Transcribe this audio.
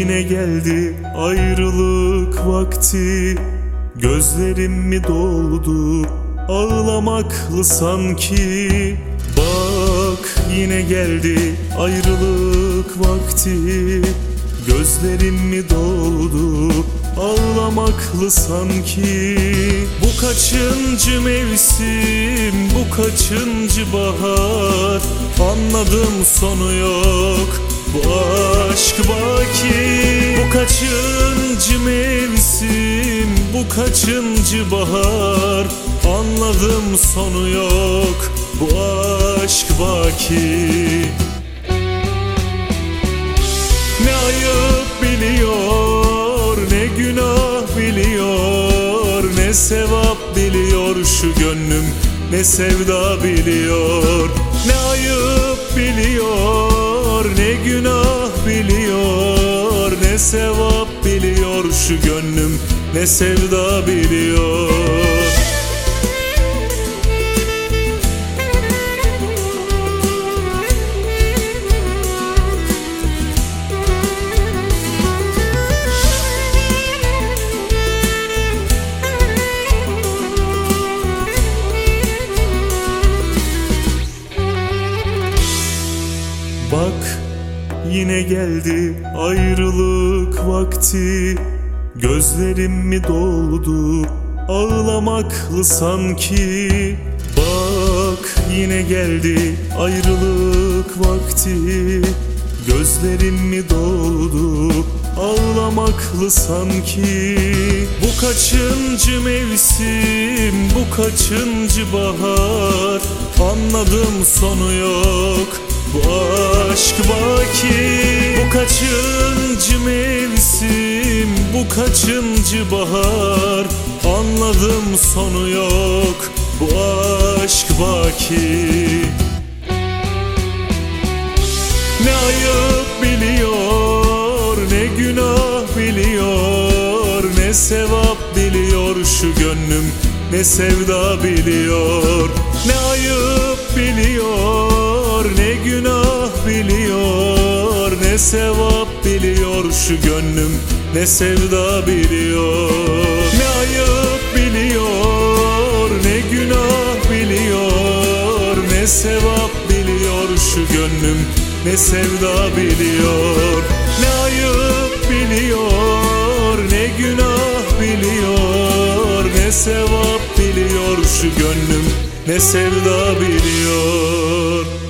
yine geldi ayrılık vakti. Gözlerim mi doldu ağlamaklı sanki. Bak yine geldi ayrılık vakti. Gözlerim mi doldu ağlamaklı sanki. Bu kaçıncı mevsim, bu kaçıncı bahar, anladım sonu yok bu aşk baki. Bu kaçıncı mevsim, bu kaçıncı bahar, anladım sonu yok bu aşk baki. Ne ayıp biliyor, ne günah biliyor, ne sevap biliyor şu gönlüm, ne sevda biliyor. Ne ayıp biliyor, ne günah biliyor, ne sevap biliyor şu gönlüm, ne sevda biliyor. Bak yine geldi ayrılık vakti. Gözlerim mi doldu ağlamaklı sanki. Bak yine geldi ayrılık vakti. Gözlerim mi doldu ağlamaklı sanki. Bu kaçıncı mevsim, bu kaçıncı bahar, anladım sonu yok bu aşk baki. Bu kaçıncı mevsim, bu kaçıncı bahar, anladım sonu yok bu aşk baki. Ne ayıp biliyor, ne günah biliyor, ne sevap biliyor şu gönlüm, ne sevda biliyor. Ne ayıp biliyor, ne günah biliyor, ne sevap biliyor şu gönlüm, ne sevda biliyor. Ne ayıp biliyor, ne günah biliyor, ne sevap biliyor şu gönlüm, ne sevda biliyor. Ne ayıp biliyor, ne günah biliyor, ne sevap biliyor şu gönlüm, ne sevda biliyor.